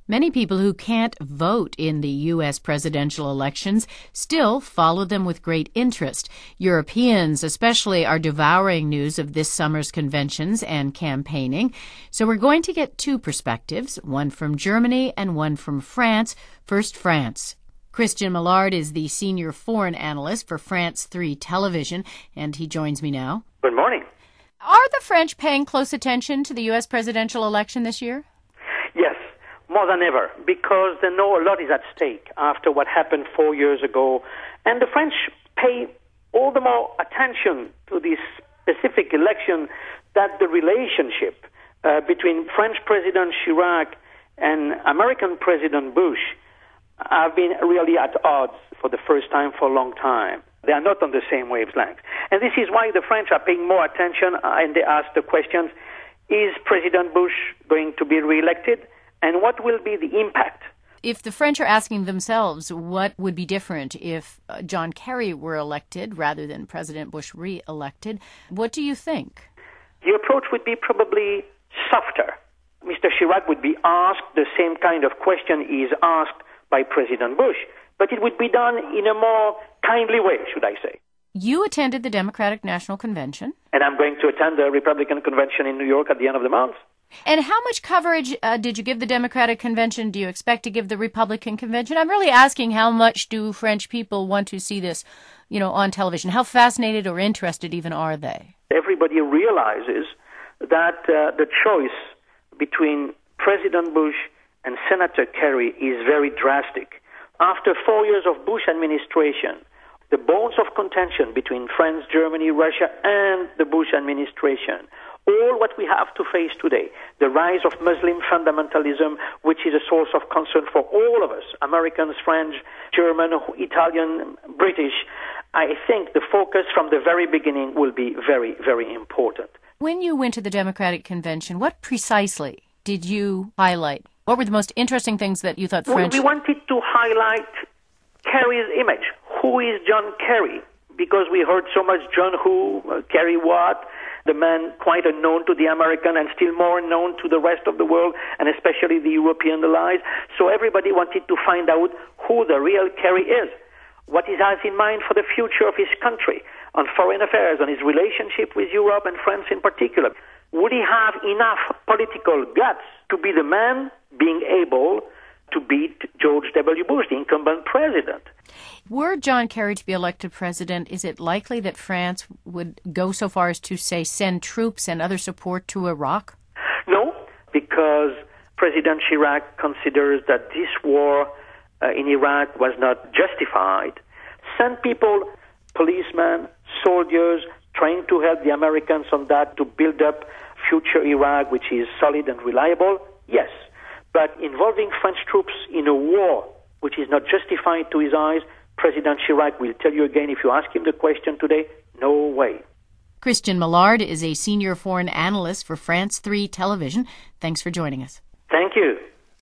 Many people who can't vote in the U.S. presidential elections still follow them with great interest. Europeans especially are devouring news of this summer's conventions and campaigning. So we're going to get two perspectives, one from Germany and one from France. First, France. Christian Millard is the senior foreign analyst for France 3 Television, and he joins me now. Good morning. Are the French paying close attention to the U.S. presidential election this year? Yes, more than ever, because they know a lot is at stake after what happened 4 years ago. And the French pay all the more attention to this specific election that the relationship between French President Chirac and American President Bush have been really at odds for the first time for a long time. They are not on the same wavelength. And this is why the French are paying more attention, and they ask the questions, is President Bush going to be reelected? And what will be the impact? If the French are asking themselves what would be different if John Kerry were elected rather than President Bush re-elected, what do you think? The approach would be probably softer. Mr. Chirac would be asked the same kind of question he is asked by President Bush, but it would be done in a more kindly way, should I say. You attended the Democratic National Convention. And I'm going to attend the Republican Convention in New York at the end of the month. And how much coverage did you give the Democratic Convention? Do you expect to give the Republican Convention? I'm really asking how much do French people want to see this, on television? How fascinated or interested even are they? Everybody realizes that the choice between President Bush and Senator Kerry is very drastic. After 4 years of Bush administration, the bones of contention between France, Germany, Russia, and the Bush administration, all what we have to face today, the rise of Muslim fundamentalism, which is a source of concern for all of us, Americans, French, German, Italian, British, I think the focus from the very beginning will be very, very important. When you went to the Democratic Convention, what precisely did you highlight? What were the most interesting things that you thought French... We wanted to highlight Kerry's image. Who is John Kerry? Because we heard so much John who, Kerry what, the man quite unknown to the American and still more known to the rest of the world, and especially the European allies. So everybody wanted to find out who the real Kerry is, what he has in mind for the future of his country, on foreign affairs, on his relationship with Europe and France in particular. Would he have enough political guts to be the man being able to beat George W. Bush, the incumbent president? Were John Kerry to be elected president, is it likely that France would go so far as to, say, send troops and other support to Iraq? No, because President Chirac considers that this war in Iraq was not justified. Send people, policemen, soldiers, trying to help the Americans on that to build up future Iraq, which is solid and reliable, yes. But involving French troops in a war which is not justified to his eyes, President Chirac will tell you again, if you ask him the question today, no way. Christian Millard is a senior foreign analyst for France 3 Television. Thanks for joining us.